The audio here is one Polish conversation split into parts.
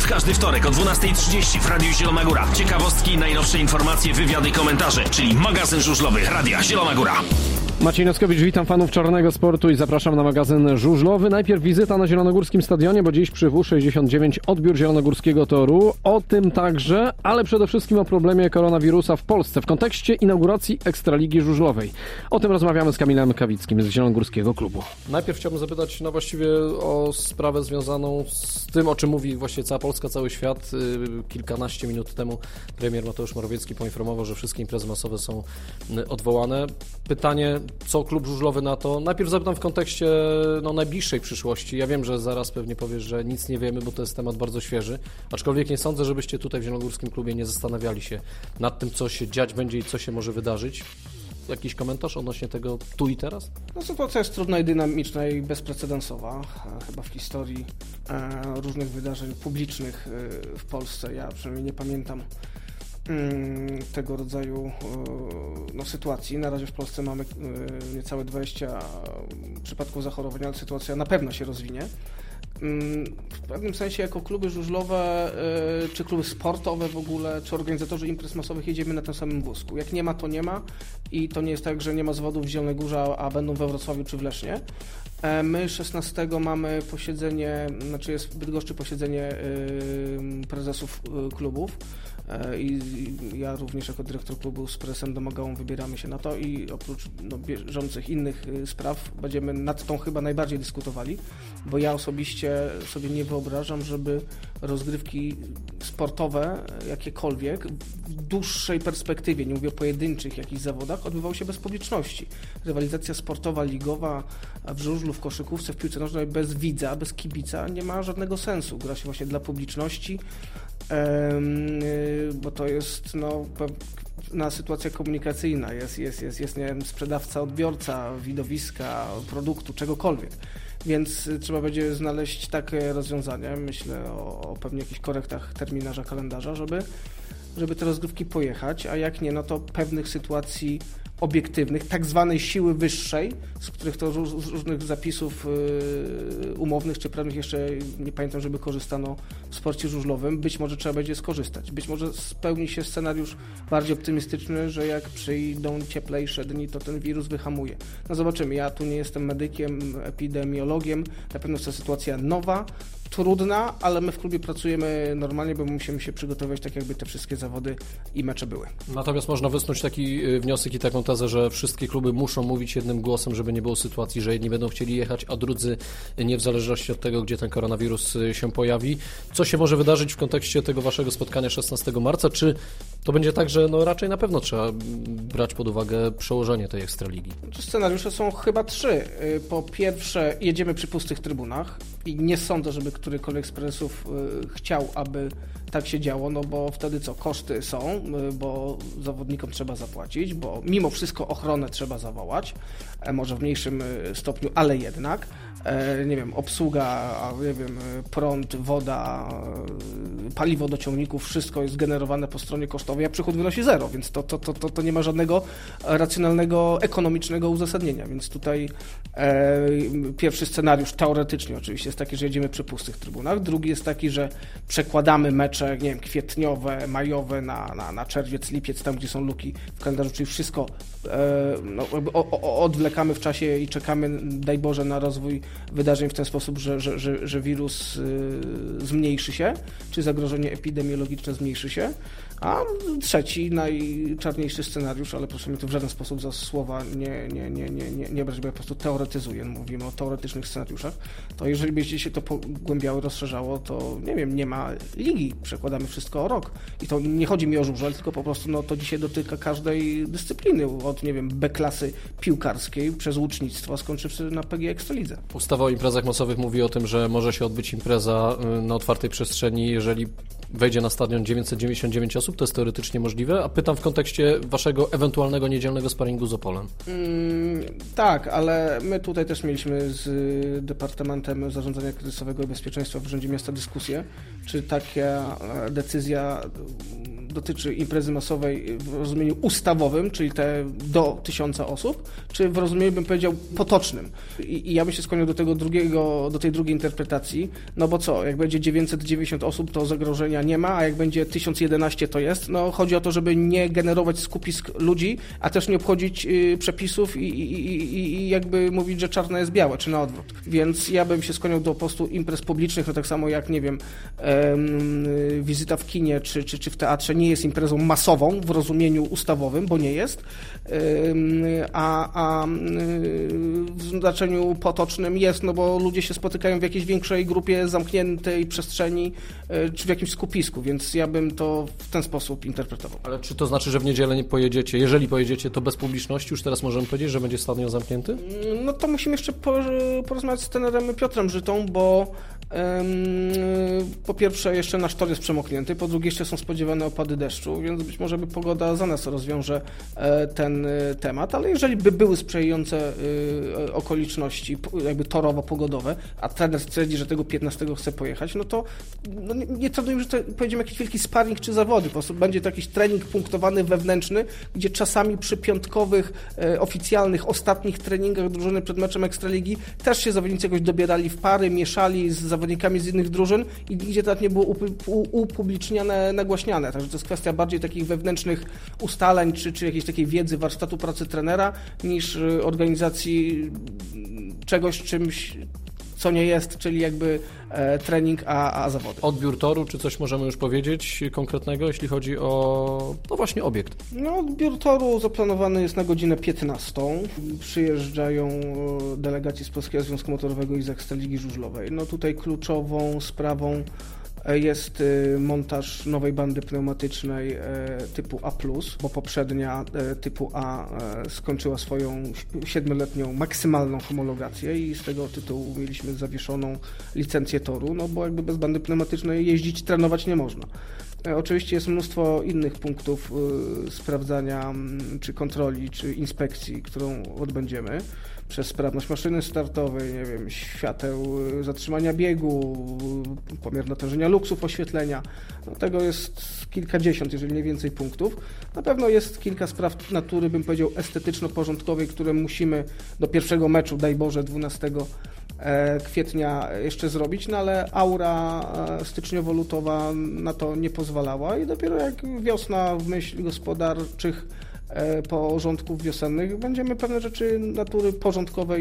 każdy wtorek o 12:30 w Radiu Zielona Góra. Ciekawostki, najnowsze informacje, wywiady, komentarze, czyli magazyn żużlowy Radia Zielona Góra. Maciej Nockowicz, witam fanów czarnego sportu i zapraszam na magazyn żużlowy. Najpierw wizyta na Zielonogórskim Stadionie, bo dziś przy W69 odbiór Zielonogórskiego Toru. O tym także, ale przede wszystkim o problemie koronawirusa w Polsce w kontekście inauguracji Ekstraligi Żużlowej. O tym rozmawiamy z Kamilem Kawickim z Zielonogórskiego Klubu. Najpierw chciałbym zapytać właściwie o sprawę związaną z tym, o czym mówi właściwie cała Polska, cały świat. Kilkanaście minut temu premier Mateusz Morawiecki poinformował, że wszystkie imprezy masowe są odwołane. Pytanie, co klub żużlowy na to? Najpierw zapytam w kontekście najbliższej przyszłości. Ja wiem, że zaraz pewnie powiesz, że nic nie wiemy, bo to jest temat bardzo świeży, aczkolwiek nie sądzę, żebyście tutaj w Zielonogórskim Klubie nie zastanawiali się nad tym, co się dziać będzie i co się może wydarzyć. Jakiś komentarz odnośnie tego tu i teraz? Sytuacja jest trudna i dynamiczna i bezprecedensowa chyba w historii różnych wydarzeń publicznych w Polsce. Ja przynajmniej nie pamiętam tego rodzaju sytuacji. Na razie w Polsce mamy niecałe 20 przypadków zachorowań, ale sytuacja na pewno się rozwinie. W pewnym sensie jako kluby żużlowe, czy kluby sportowe w ogóle, czy organizatorzy imprez masowych jedziemy na tym samym wózku. Jak nie ma, to nie ma i to nie jest tak, że nie ma zawodów w Zielonej Górze, a będą we Wrocławiu czy w Lesznie. My 16 mamy posiedzenie, jest w Bydgoszczy posiedzenie prezesów klubów i ja również jako dyrektor klubu z prezesem Domagałą wybieramy się na to i oprócz bieżących innych spraw będziemy nad tą chyba najbardziej dyskutowali, bo ja osobiście sobie nie wyobrażam, żeby rozgrywki sportowe jakiekolwiek w dłuższej perspektywie, nie mówię o pojedynczych jakichś zawodach, odbywały się bez publiczności. Rywalizacja sportowa, ligowa w żużlu, w koszykówce, w piłce nożnej bez widza, bez kibica nie ma żadnego sensu. Gra się właśnie dla publiczności, bo to jest sytuacja komunikacyjna, jest nie wiem, sprzedawca, odbiorca, widowiska, produktu, czegokolwiek. Więc trzeba będzie znaleźć takie rozwiązanie, myślę o pewnie jakichś korektach terminarza, kalendarza, żeby te rozgrywki pojechać, a jak nie, to pewnych sytuacji obiektywnych, tak zwanej siły wyższej, z których to z różnych zapisów umownych czy prawnych jeszcze nie pamiętam, żeby korzystano w sporcie żużlowym, być może trzeba będzie skorzystać. Być może spełni się scenariusz bardziej optymistyczny, że jak przyjdą cieplejsze dni, to ten wirus wyhamuje. Zobaczymy. Ja tu nie jestem medykiem, epidemiologiem, na pewno jest to sytuacja nowa, trudna, ale my w klubie pracujemy normalnie, bo musimy się przygotować tak, jakby te wszystkie zawody i mecze były. Natomiast można wysnuć taki wniosek i taką tezę, że wszystkie kluby muszą mówić jednym głosem, żeby nie było sytuacji, że jedni będą chcieli jechać, a drudzy nie, w zależności od tego, gdzie ten koronawirus się pojawi. Co się może wydarzyć w kontekście tego waszego spotkania 16 marca? Czy to będzie tak, że raczej na pewno trzeba brać pod uwagę przełożenie tej Ekstraligi? Scenariusze są chyba 3. Po pierwsze, jedziemy przy pustych trybunach i nie sądzę, żeby którykolwiek z prezesów chciał, aby tak się działo, bo wtedy koszty są, bo zawodnikom trzeba zapłacić, bo mimo wszystko ochronę trzeba zawołać, może w mniejszym stopniu, ale jednak, nie wiem, obsługa, nie wiem, prąd, woda, paliwo do ciągników, wszystko jest generowane po stronie kosztowej, a przychód wynosi 0, więc to nie ma żadnego racjonalnego, ekonomicznego uzasadnienia, więc tutaj pierwszy scenariusz teoretycznie oczywiście jest taki, że jedziemy przy pustych trybunach, drugi jest taki, że przekładamy mecze, nie wiem, kwietniowe, majowe na czerwiec, lipiec, tam gdzie są luki w kalendarzu, czyli wszystko odwlekamy w czasie i czekamy, daj Boże, na rozwój wydarzeń w ten sposób, że wirus zmniejszy się, czy zagrożenie epidemiologiczne zmniejszy się, a trzeci, najczarniejszy scenariusz, ale proszę mnie tu w żaden sposób za słowa nie brać, bo ja po prostu teoretyzuję, mówimy o teoretycznych scenariuszach, to jeżeli będzie się to pogłębiało, rozszerzało, to nie wiem, nie ma ligi, przekładamy wszystko o rok i to nie chodzi mi o żużel, tylko po prostu to dzisiaj dotyka każdej dyscypliny, od nie wiem, B-klasy piłkarskiej przez łucznictwo, skończywszy na PG Ekstralidze. Ustawa o imprezach masowych mówi o tym, że może się odbyć impreza na otwartej przestrzeni, jeżeli wejdzie na stadion 999 osób, to jest teoretycznie możliwe, a pytam w kontekście waszego ewentualnego niedzielnego sparingu z Opolem. Tak, ale my tutaj też mieliśmy z Departamentem Zarządzania Kryzysowego i Bezpieczeństwa w Urzędzie Miasta dyskusję, czy taka decyzja dotyczy imprezy masowej w rozumieniu ustawowym, czyli te do 1000 osób, czy w rozumieniu, bym powiedział, potocznym. I ja bym się skłaniał do tej drugiej interpretacji, no bo co, jak będzie 990 osób, to zagrożenia nie ma, a jak będzie 1011, to jest. No chodzi o to, żeby nie generować skupisk ludzi, a też nie obchodzić przepisów i jakby mówić, że czarne jest białe, czy na odwrót. Więc ja bym się skłaniał do po prostu imprez publicznych, no tak samo jak, nie wiem, wizyta w kinie czy w teatrze nie jest imprezą masową w rozumieniu ustawowym, bo nie jest, a w znaczeniu potocznym jest, no bo ludzie się spotykają w jakiejś większej grupie, zamkniętej przestrzeni, czy w jakimś skupisku, więc ja bym to w ten sposób interpretował. Ale czy to znaczy, że w niedzielę nie pojedziecie? Jeżeli pojedziecie, to bez publiczności? Już teraz możemy powiedzieć, że będzie stadion zamknięty? No to musimy jeszcze porozmawiać z trenerem Piotrem Żytą, bo po pierwsze jeszcze nasz tor jest przemoknięty, po drugie jeszcze są spodziewane opady deszczu, więc być może pogoda za nas rozwiąże ten temat, ale jeżeli by były sprzyjające okoliczności jakby torowo-pogodowe, a trener stwierdzi, że tego 15 chce pojechać, no to nie tradujemy, że to pojedziemy jakiś wielki sparring czy zawody, po prostu będzie to jakiś trening punktowany wewnętrzny, gdzie czasami przy piątkowych, oficjalnych, ostatnich treningach drużyny przed meczem Ekstraligi też się zawodnicy jakoś dobierali w pary, mieszali z zawodnikami z innych drużyn i nigdzie to nie było upubliczniane, nagłaśniane. Także to jest kwestia bardziej takich wewnętrznych ustaleń, czy jakiejś takiej wiedzy, warsztatu pracy trenera, niż organizacji czegoś, czymś, co nie jest, czyli jakby trening, a zawody. Odbiór toru, czy coś możemy już powiedzieć konkretnego, jeśli chodzi o, no właśnie, obiekt? No, odbiór toru zaplanowany jest na godzinę 15. Przyjeżdżają delegaci z Polskiego Związku Motorowego i z Ekstraligi Żużlowej. No tutaj kluczową sprawą jest montaż nowej bandy pneumatycznej typu A+, bo poprzednia typu A skończyła swoją 7-letnią maksymalną homologację i z tego tytułu mieliśmy zawieszoną licencję toru, no bo jakby bez bandy pneumatycznej jeździć, trenować nie można. Oczywiście jest mnóstwo innych punktów sprawdzania, czy kontroli, czy inspekcji, którą odbędziemy. Przez sprawność maszyny startowej, nie wiem, świateł zatrzymania biegu, pomiar natężenia luksów oświetlenia. No, tego jest kilkadziesiąt, jeżeli nie więcej punktów. Na pewno jest kilka spraw natury, bym powiedział, estetyczno-porządkowej, które musimy do pierwszego meczu, daj Boże, 12 kwietnia jeszcze zrobić, no ale aura styczniowo-lutowa na to nie pozwalała i dopiero jak wiosna w myśl gospodarczych porządków wiosennych będziemy pewne rzeczy natury porządkowej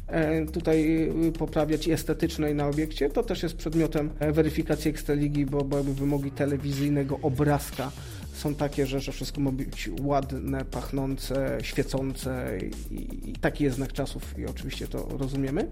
tutaj poprawiać i estetycznej na obiekcie. To też jest przedmiotem weryfikacji Ekstraligi, bo jakby wymogi telewizyjnego obrazka są takie, że wszystko ma być ładne, pachnące, świecące i taki jest znak czasów i oczywiście to rozumiemy.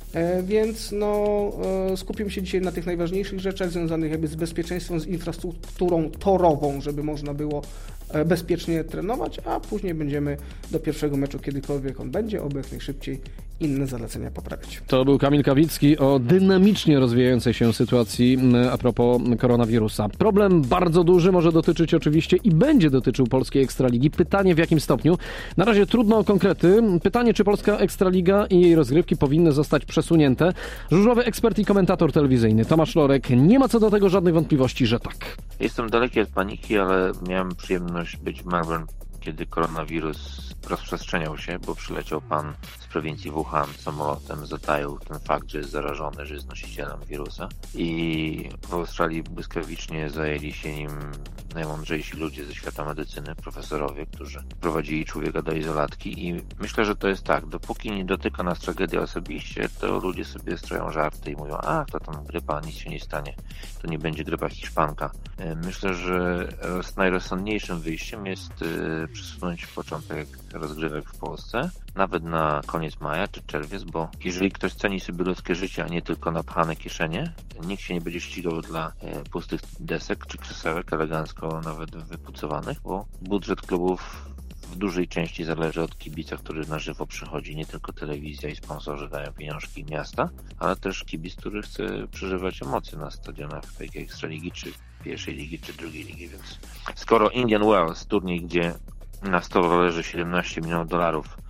Więc skupimy się dzisiaj na tych najważniejszych rzeczach związanych jakby z bezpieczeństwem, z infrastrukturą torową, żeby można było bezpiecznie trenować, a później będziemy do pierwszego meczu, kiedykolwiek on będzie, oby jak najszybciej inne zalecenia poprawiać. To był Kamil Kawicki o dynamicznie rozwijającej się sytuacji a propos koronawirusa. Problem bardzo duży, może dotyczyć oczywiście i będzie dotyczył polskiej Ekstraligi. Pytanie w jakim stopniu? Na razie trudno o konkrety. Pytanie, czy polska Ekstraliga i jej rozgrywki powinny zostać przesunięte. Żużlowy ekspert i komentator telewizyjny Tomasz Lorek nie ma co do tego żadnych wątpliwości, że tak. Jestem daleki od paniki, ale miałem przyjemność być w Melbourne, kiedy koronawirus rozprzestrzeniał się, bo przyleciał pan z prowincji Wuhan samolotem, zataił ten fakt, że jest zarażony, że jest nosicielem wirusa i w Australii błyskawicznie zajęli się nim najmądrzejsi ludzie ze świata medycyny, profesorowie, którzy prowadzili człowieka do izolatki i myślę, że to jest tak, dopóki nie dotyka nas tragedia osobiście, to ludzie sobie stroją żarty i mówią, to tam grypa, nic się nie stanie, to nie będzie grypa hiszpanka. Myślę, że najrozsądniejszym wyjściem jest przesunąć początek rozgrywek w Polsce, nawet na koniec maja czy czerwiec, bo jeżeli ktoś ceni sobie ludzkie życie, a nie tylko napchane kieszenie, nikt się nie będzie ścigał dla pustych desek czy krzesełek elegancko nawet wypucowanych, bo budżet klubów w dużej części zależy od kibica, który na żywo przychodzi, nie tylko telewizja i sponsorzy dają pieniążki miasta, ale też kibic, który chce przeżywać emocje na stadionach takiej Ekstraligi, czy pierwszej ligi, czy drugiej ligi, więc skoro Indian Wells, turniej, gdzie na stole leży $17 milionów,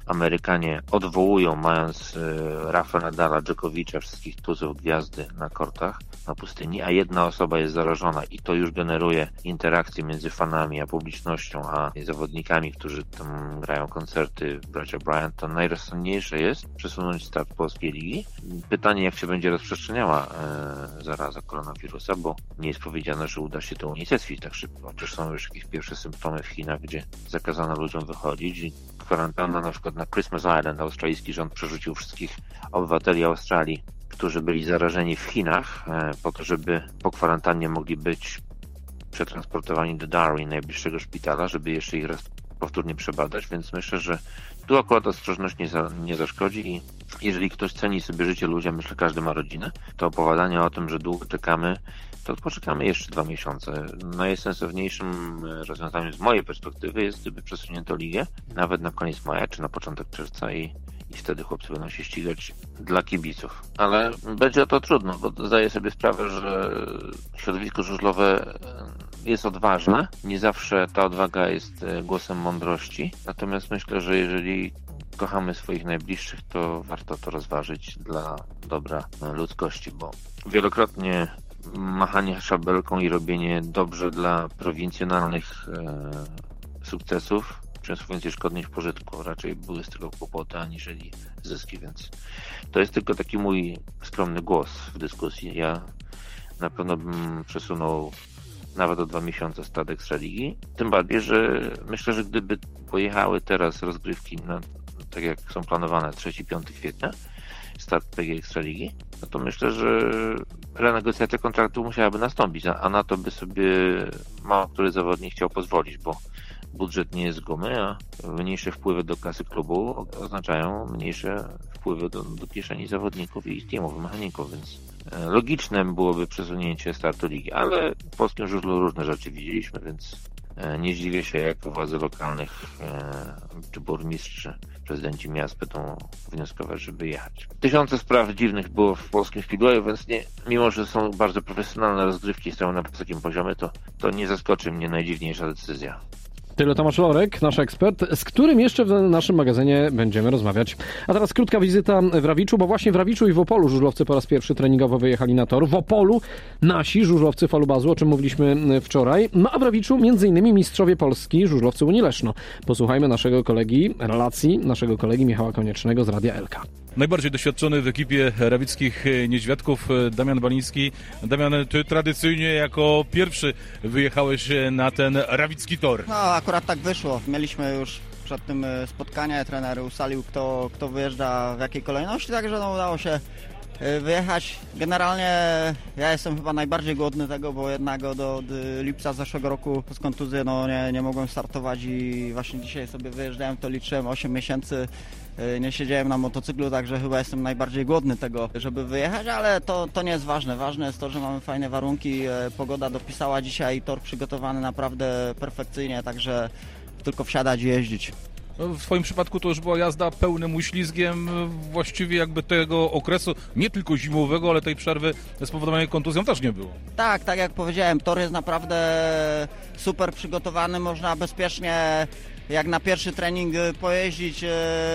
Amerykanie odwołują, mając Rafa Nadala, Dżokowicza, wszystkich tuzów gwiazdy na kortach na pustyni, a jedna osoba jest zarażona i to już generuje interakcję między fanami a publicznością, a zawodnikami, którzy tam grają koncerty, bracia Bryant, to najrozsądniejsze jest przesunąć start polskiej ligi. Pytanie, jak się będzie rozprzestrzeniała zaraza koronawirusa, bo nie jest powiedziane, że uda się to unicestwić tak szybko, chociaż są już jakieś pierwsze symptomy w Chinach, gdzie zakazano ludziom wychodzić i kwarantanna na przykład na Christmas Island, australijski rząd przerzucił wszystkich obywateli Australii, którzy byli zarażeni w Chinach, po to, żeby po kwarantannie mogli być przetransportowani do Darwin, najbliższego szpitala, żeby jeszcze ich raz powtórnie przebadać, więc myślę, że tu akurat ostrożność nie zaszkodzi i jeżeli ktoś ceni sobie życie ludzi, myślę, każdy ma rodzinę, to opowiadanie o tym, że długo czekamy, to poczekamy jeszcze 2 miesiące. Najsensowniejszym rozwiązaniem z mojej perspektywy jest, gdyby przesunięto ligę, nawet na koniec maja czy na początek czerwca i wtedy chłopcy będą się ścigać dla kibiców. Ale będzie to trudno, bo zdaję sobie sprawę, że środowisko żużlowe jest odważne. Nie zawsze ta odwaga jest głosem mądrości. Natomiast myślę, że jeżeli kochamy swoich najbliższych, to warto to rozważyć dla dobra ludzkości, bo wielokrotnie machanie szabelką i robienie dobrze dla prowincjonalnych sukcesów przyniosło więcej szkód niż pożytku. Raczej były z tego kłopoty, aniżeli zyski, więc to jest tylko taki mój skromny głos w dyskusji. Ja na pewno bym przesunął nawet o 2 miesiące start Ekstraligi. Tym bardziej, że myślę, że gdyby pojechały teraz rozgrywki, tak jak są planowane 3-5 kwietnia, start PG Ekstraligi, no to myślę, że renegocjacja kontraktu musiałaby nastąpić, a na to by sobie mało który zawodnik chciał pozwolić, bo budżet nie jest z gumy, a mniejsze wpływy do kasy klubu oznaczają mniejsze wpływy do kieszeni zawodników i teamów, mechaników, więc logiczne byłoby przesunięcie startu ligi, ale w polskim żużlu różne rzeczy widzieliśmy, więc nie zdziwię się, jak władze lokalnych czy burmistrze, prezydenci miast będą wnioskować, żeby jechać. Tysiące spraw dziwnych było w polskim speedwayu, więc mimo że są bardzo profesjonalne rozgrywki i stoją na wysokim poziomie, to nie zaskoczy mnie najdziwniejsza decyzja. Tyle Tomasz Lorek, nasz ekspert, z którym jeszcze w naszym magazynie będziemy rozmawiać. A teraz krótka wizyta w Rawiczu, bo właśnie w Rawiczu i w Opolu żużlowcy po raz pierwszy treningowo wyjechali na tor. W Opolu nasi żużlowcy falubazu, o czym mówiliśmy wczoraj. No a w Rawiczu m.in. mistrzowie Polski, żużlowcy Unii Leszno. Posłuchajmy relacji naszego kolegi Michała Koniecznego z Radia Elka. Najbardziej doświadczony w ekipie rawickich niedźwiadków Damian Baliński. Damian, ty tradycyjnie jako pierwszy wyjechałeś na ten rawicki tor. No akurat tak wyszło. Mieliśmy już przed tym spotkanie, trener ustalił kto wyjeżdża w jakiej kolejności, także udało się wyjechać. Generalnie ja jestem chyba najbardziej głodny tego, bo jednak od lipca zeszłego roku z kontuzji nie mogłem startować i właśnie dzisiaj sobie wyjeżdżałem, to liczyłem 8 miesięcy. Nie siedziałem na motocyklu, także chyba jestem najbardziej głodny tego, żeby wyjechać, ale to nie jest ważne. Ważne jest to, że mamy fajne warunki, pogoda dopisała dzisiaj, tor przygotowany naprawdę perfekcyjnie, także tylko wsiadać i jeździć. W swoim przypadku to już była jazda pełnym uślizgiem, właściwie jakby tego okresu, nie tylko zimowego, ale tej przerwy spowodowanej kontuzją też nie było. Tak jak powiedziałem, tor jest naprawdę super przygotowany, można bezpiecznie jak na pierwszy trening pojeździć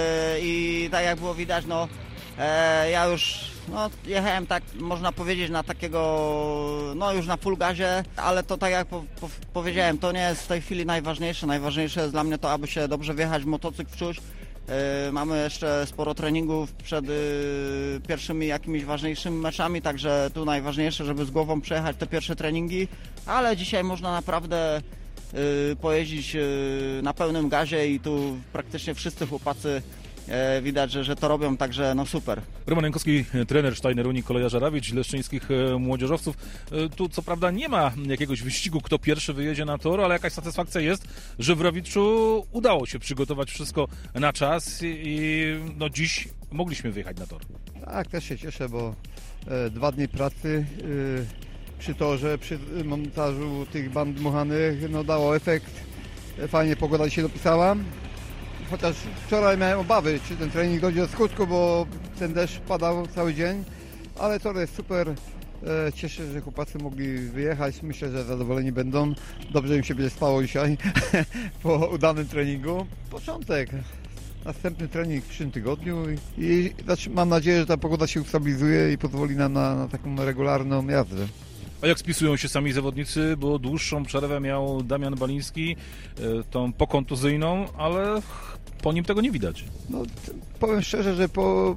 i tak jak było widać, ja już jechałem tak, można powiedzieć, na takiego, już na full gazie, ale to tak jak powiedziałem, to nie jest w tej chwili najważniejsze. Najważniejsze jest dla mnie to, aby się dobrze wjechać w motocykl, wczuć. Mamy jeszcze sporo treningów przed pierwszymi jakimiś ważniejszymi meczami, także tu najważniejsze, żeby z głową przejechać te pierwsze treningi, ale dzisiaj można naprawdę pojeździć na pełnym gazie i tu praktycznie wszyscy chłopacy widać, że to robią, także super. Roman Jankowski, trener Steiner Unii Kolejarza Rawicz, leszczyńskich młodzieżowców. Tu co prawda nie ma jakiegoś wyścigu, kto pierwszy wyjedzie na tor, ale jakaś satysfakcja jest, że w Rawiczu udało się przygotować wszystko na czas i dziś mogliśmy wyjechać na tor. Tak, też się cieszę, bo 2 dni pracy przy torze, przy montażu tych band dmuchanych dało efekt. Fajnie pogoda się dopisała. Chociaż wczoraj miałem obawy, czy ten trening dojdzie do skutku, bo ten deszcz padał cały dzień, ale tor jest super. Cieszę się, że chłopacy mogli wyjechać. Myślę, że zadowoleni będą. Dobrze im się będzie spało dzisiaj po udanym treningu. Początek. następny trening w przyszłym tygodniu i mam nadzieję, że ta pogoda się ustabilizuje i pozwoli nam na taką regularną jazdę. A jak spisują się sami zawodnicy, bo dłuższą przerwę miał Damian Baliński, tą pokontuzyjną, ale po nim tego nie widać. No, powiem szczerze, że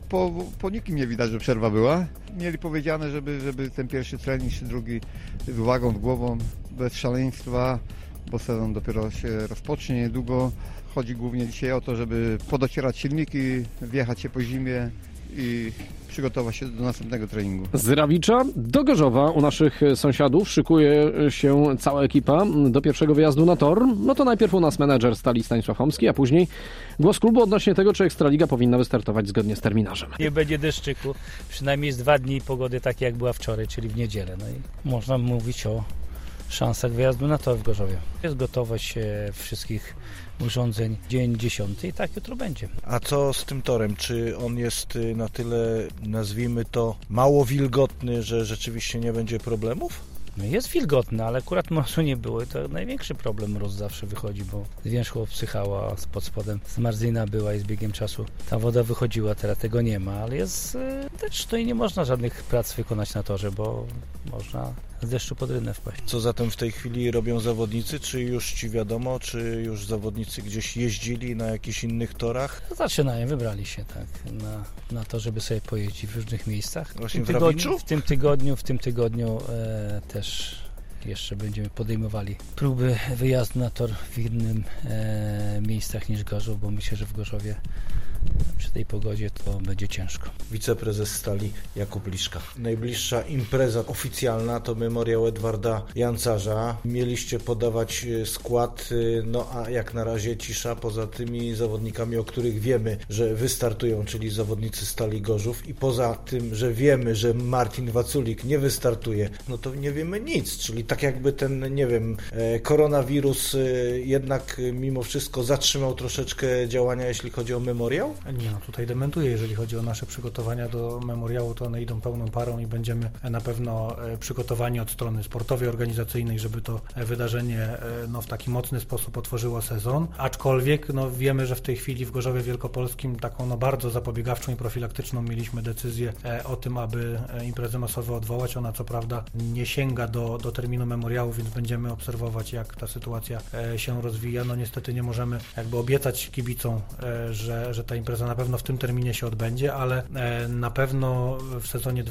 po nikim nie widać, że przerwa była. Mieli powiedziane, żeby ten pierwszy trening czy drugi z uwagą, z głową, bez szaleństwa, bo sezon dopiero się rozpocznie niedługo. Chodzi głównie dzisiaj o to, żeby podocierać silniki, wjechać się po zimie i przygotować się do następnego treningu. Z Rawicza do Gorzowa u naszych sąsiadów szykuje się cała ekipa do pierwszego wyjazdu na tor. No to najpierw u nas menedżer Stali Stanisław Chomski, a później głos klubu odnośnie tego, czy Ekstraliga powinna wystartować zgodnie z terminarzem. Nie będzie deszczyku, przynajmniej z 2 dni pogody takie jak była wczoraj, czyli w niedzielę. No i można mówić o szansach wyjazdu na tor w Gorzowie. Jest gotowość wszystkich urządzeń dzień 10 i tak jutro będzie. A co z tym torem? Czy on jest na tyle, nazwijmy to, mało wilgotny, że rzeczywiście nie będzie problemów? Jest wilgotny, ale akurat mrozu nie było i to największy problem mróz zawsze wychodzi, bo z wierzchu obsychała, pod spodem zmarzlina była i z biegiem czasu ta woda wychodziła, teraz tego nie ma, ale jest deszcz, to i nie można żadnych prac wykonać na torze, bo można z deszczu pod rynę wpaść. Co zatem w tej chwili robią zawodnicy? Czy już ci wiadomo, czy już zawodnicy gdzieś jeździli na jakichś innych torach? Zaczynają, wybrali się tak na to, żeby sobie pojeździć w różnych miejscach. Właśnie w Rawiczu? W tym tygodniu też jeszcze będziemy podejmowali próby wyjazdu na tor w innym miejscach niż Gorzów, bo myślę, że w Gorzowie przy tej pogodzie to będzie ciężko. Wiceprezes Stali Jakub Liszka. Najbliższa impreza oficjalna to memoriał Edwarda Jancarza. Mieliście podawać skład, no a jak na razie cisza poza tymi zawodnikami, o których wiemy, że wystartują, czyli zawodnicy Stali Gorzów i poza tym, że wiemy, że Martin Waculik nie wystartuje, no to nie wiemy nic, czyli tak jakby ten, nie wiem, koronawirus jednak mimo wszystko zatrzymał troszeczkę działania, jeśli chodzi o memoriał? Nie, no tutaj dementuję, jeżeli chodzi o nasze przygotowania do memoriału, to one idą pełną parą i będziemy na pewno przygotowani od strony sportowej, organizacyjnej, żeby to wydarzenie w taki mocny sposób otworzyło sezon. Aczkolwiek wiemy, że w tej chwili w Gorzowie Wielkopolskim taką bardzo zapobiegawczą i profilaktyczną mieliśmy decyzję o tym, aby imprezy masowe odwołać. Ona co prawda nie sięga do terminu memoriału, więc będziemy obserwować, jak ta sytuacja się rozwija. No niestety nie możemy jakby obiecać kibicom, że ta impreza na pewno w tym terminie się odbędzie, ale na pewno w sezonie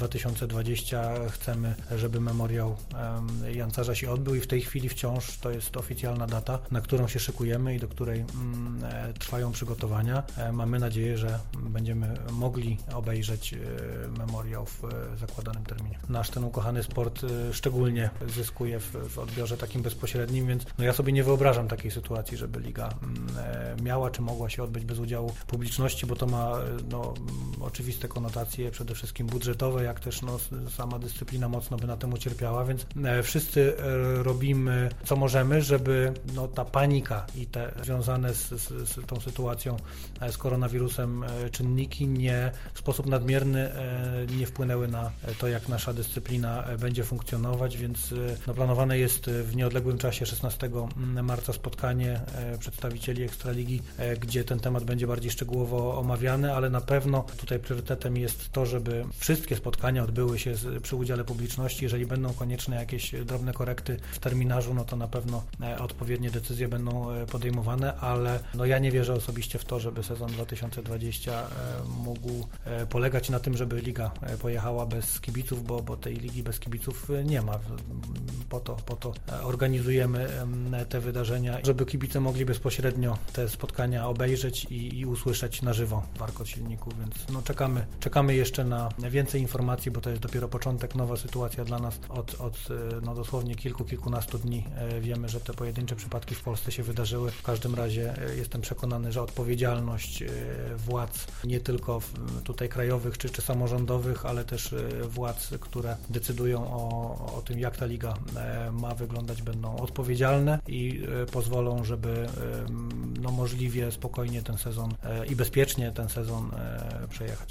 2020 chcemy, żeby memoriał Jancarza się odbył i w tej chwili wciąż to jest oficjalna data, na którą się szykujemy i do której trwają przygotowania. Mamy nadzieję, że będziemy mogli obejrzeć memoriał w zakładanym terminie. Nasz ten ukochany sport szczególnie zyskuje w odbiorze takim bezpośrednim, więc ja sobie nie wyobrażam takiej sytuacji, żeby liga miała czy mogła się odbyć bez udziału publiczności, bo to ma oczywiste konotacje, przede wszystkim budżetowe, jak też sama dyscyplina mocno by na tym ucierpiała, więc wszyscy robimy co możemy, żeby ta panika i te związane z tą sytuacją z koronawirusem czynniki nie w sposób nadmierny nie wpłynęły na to, jak nasza dyscyplina będzie funkcjonować, więc planowane jest w nieodległym czasie 16 marca spotkanie przedstawicieli Ekstraligi, gdzie ten temat będzie bardziej szczegółowo omawiany, ale na pewno tutaj priorytetem jest to, żeby wszystkie spotkania odbyły się przy udziale publiczności. Jeżeli będą konieczne jakieś drobne korekty w terminarzu, to na pewno odpowiednie decyzje będą podejmowane, ale ja nie wierzę osobiście w to, żeby sezon 2020 mógł polegać na tym, żeby liga pojechała bez kibiców, bo tej ligi bez kibiców nie ma. Po to organizujemy te wydarzenia, żeby kibice mogli bezpośrednio te spotkania obejrzeć i usłyszeć na żywo warkot silników, więc czekamy jeszcze na więcej informacji, bo to jest dopiero początek, nowa sytuacja dla nas od dosłownie kilkunastu dni. Wiemy, że te pojedyncze przypadki w Polsce się wydarzyły. W każdym razie jestem przekonany, że odpowiedzialność władz nie tylko tutaj krajowych czy samorządowych, ale też władz, które decydują o tym, jak ta liga ma wyglądać, będą odpowiedzialne i pozwolą, żeby możliwie spokojnie ten sezon i bezpiecznie ten sezon przejechać.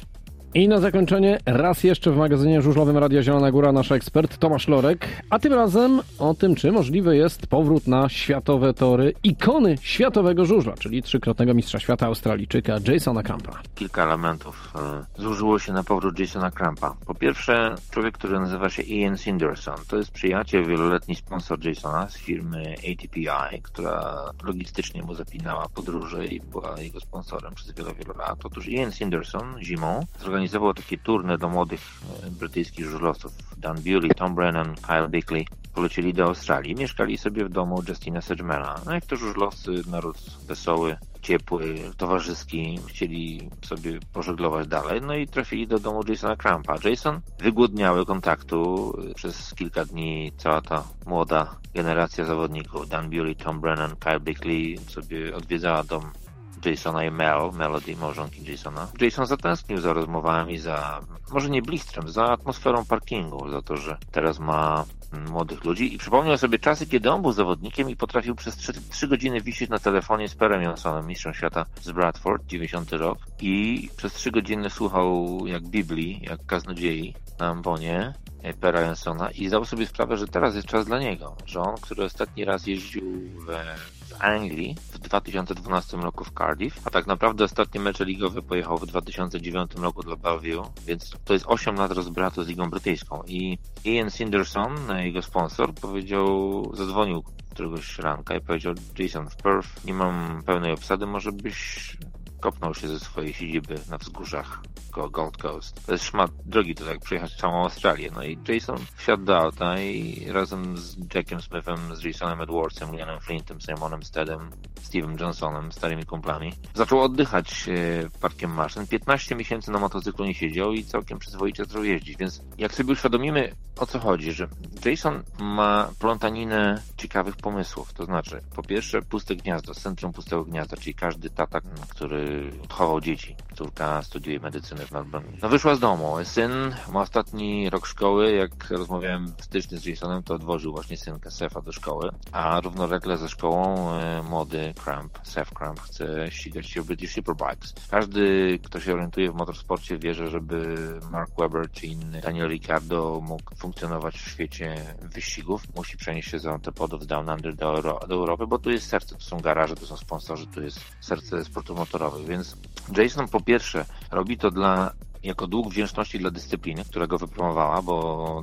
I na zakończenie raz jeszcze w magazynie żużlowym Radia Zielona Góra nasz ekspert Tomasz Lorek, a tym razem o tym, czy możliwy jest powrót na światowe tory ikony światowego żużla, czyli trzykrotnego mistrza świata Australijczyka Jasona Crampa. Kilka elementów złożyło się na powrót Jasona Crampa. Po pierwsze, człowiek, który nazywa się Ian Sinderson. To jest przyjaciel, wieloletni sponsor Jasona z firmy ATPI, która logistycznie mu zapinała podróże i była jego sponsorem przez wiele lat. Otóż Ian Sinderson zimą zorganizował takie tournée do młodych brytyjskich żużlowców. Dan Bewley, Tom Brennan, Kyle Bickley polecieli do Australii. Mieszkali sobie w domu Justina Sedgmana. No jak to żużlowcy, naród wesoły, ciepły, towarzyski, chcieli sobie pożeglować dalej, no i trafili do domu Jasona Crampa. Jason, wygłodniały kontaktu, przez kilka dni cała ta młoda generacja zawodników, Dan Bewley, Tom Brennan, Kyle Bickley sobie odwiedzała dom Jasona i Melody, małżonki Jasona. Jason zatęsknił za rozmowami, za, może nie blistrem, za atmosferą parkingu, za to, że teraz ma młodych ludzi i przypomniał sobie czasy, kiedy on był zawodnikiem i potrafił przez 3 godziny wisieć na telefonie z Perem Johnsonem, mistrzem świata z Bradford, 90 rok, i przez 3 godziny słuchał jak Biblii, jak kaznodziei na ambonie Pera Johnsona i zdał sobie sprawę, że teraz jest czas dla niego, że on, który ostatni raz jeździł w Anglii w 2012 roku w Cardiff, a tak naprawdę ostatnie mecze ligowe pojechał w 2009 roku dla Bellevue, więc to jest 8 lat rozbratu z Ligą Brytyjską. I Ian Sinderson, jego sponsor, zadzwonił któregoś ranka i powiedział: Jason, w Perth nie mam pełnej obsady, może byś kopnął się ze swojej siedziby na wzgórzach Gold Coast. To jest szmat drogi, to tak przejechać całą Australię. No i Jason wsiadł do auta i razem z Jackiem Smithem, z Jasonem Edwardsem, Lianem Flintem, Simonem Steadem, Steven Johnsonem, starymi kumplami, zaczął oddychać parkiem maszyn. 15 miesięcy na motocyklu nie siedział i całkiem przyzwoicie zaczął jeździć, więc jak sobie uświadomimy, o co chodzi, że Jason ma plątaninę ciekawych pomysłów, to znaczy, po pierwsze, puste gniazdo, centrum pustego gniazda, czyli każdy tata, który odchował dzieci. Córka studiuje medycynę w Melbourne. No wyszła z domu. Syn ma ostatni rok szkoły. Jak rozmawiałem w styczniu z Jasonem, to odwoził właśnie synka Sefa do szkoły, a równolegle ze szkołą młody Seth Cramp chce ścigać się w British Superbikes. Każdy, kto się orientuje w motorsporcie, wie, że żeby Mark Webber czy inny Daniel Ricciardo mógł funkcjonować w świecie wyścigów, musi przenieść się z antepodów Down Under do Europy, bo tu jest serce, tu są garaże, tu są sponsorzy, tu jest serce sportów motorowych, więc Jason po pierwsze robi to jako dług wdzięczności dla dyscypliny, która go wypromowała, bo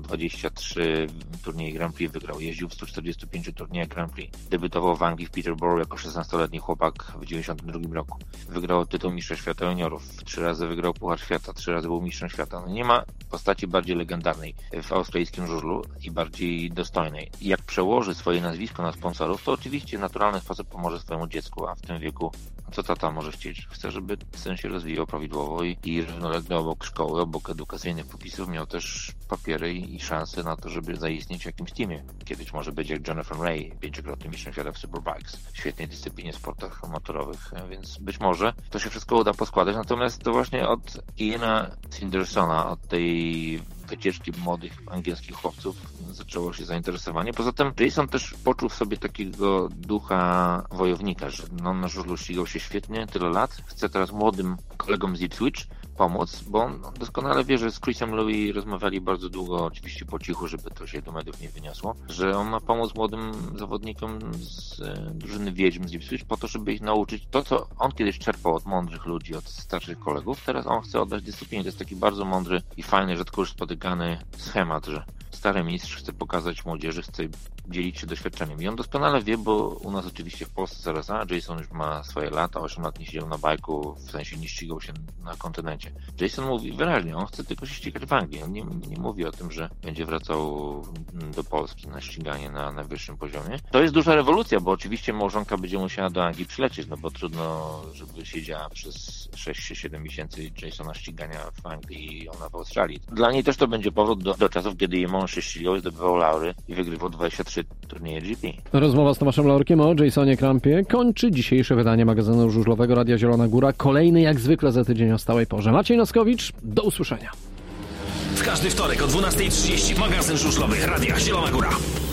23 turnieje Grand Prix wygrał. Jeździł w 145 turniejach Grand Prix. Debiutował w Anglii w Peterborough jako 16-letni chłopak w 92 roku. Wygrał tytuł mistrza świata juniorów. 3 razy wygrał Puchar Świata, 3 razy był mistrzem świata. No nie ma postaci bardziej legendarnej w australijskim żużlu i bardziej dostojnej. I jak przełoży swoje nazwisko na sponsorów, to oczywiście w naturalny sposób pomoże swojemu dziecku, a w tym wieku co tata może chcieć? Chce, żeby syn się rozwijał prawidłowo i równolegle obok szkoły, obok edukacyjnych popisów miał też papiery i szanse na to, żeby zaistnieć w jakimś teamie. Kiedyś może być jak Jonathan Ray, 5-krotny mistrzem świata w Superbikes, w świetnej dyscyplinie sportach motorowych, więc być może to się wszystko uda poskładać, natomiast to właśnie od Iana Sindersona, od tej wycieczki młodych angielskich chłopców zaczęło się zainteresowanie. Poza tym Jason też poczuł w sobie takiego ducha wojownika, że na żużlu ścigał się świetnie tyle lat. Chce teraz młodym kolegom z Ipswich pomóc, bo on doskonale wie, że z Chrisem Louis rozmawiali bardzo długo, oczywiście po cichu, żeby to się do mediów nie wyniosło, że on ma pomóc młodym zawodnikom z drużyny Wiedźm z Ipswich po to, żeby ich nauczyć to, co on kiedyś czerpał od mądrych ludzi, od starszych kolegów. Teraz on chce oddać dyscyplinie. To jest taki bardzo mądry i fajny, rzadko już spotykany schemat, że stary mistrz chce pokazać młodzieży, chce dzielić się doświadczeniem. I on doskonale wie, bo u nas oczywiście w Polsce zaraz, Jason już ma swoje lata, 8 lat nie siedział na bajku, w sensie nie ścigał się na kontynencie. Jason mówi wyraźnie, on chce tylko się ścigać w Anglii. On nie mówi o tym, że będzie wracał do Polski na ściganie na najwyższym poziomie. To jest duża rewolucja, bo oczywiście małżonka będzie musiała do Anglii przylecieć, no bo trudno, żeby siedziała przez 6-7 miesięcy Jasona ścigania w Anglii i ona w Australii. Dla niej też to będzie powrót do czasów, kiedy jej mąż się ścigał, zdobywał laury i wygrywał 23 turnieje GP. Rozmowa z Tomaszem Lorkiem o Jasonie Crampie kończy dzisiejsze wydanie magazynu żużlowego Radia Zielona Góra. Kolejny jak zwykle za tydzień o stałej porze. Maciej Noskowicz, do usłyszenia. W każdy wtorek o 12:30 magazyn żużlowy Radia Zielona Góra.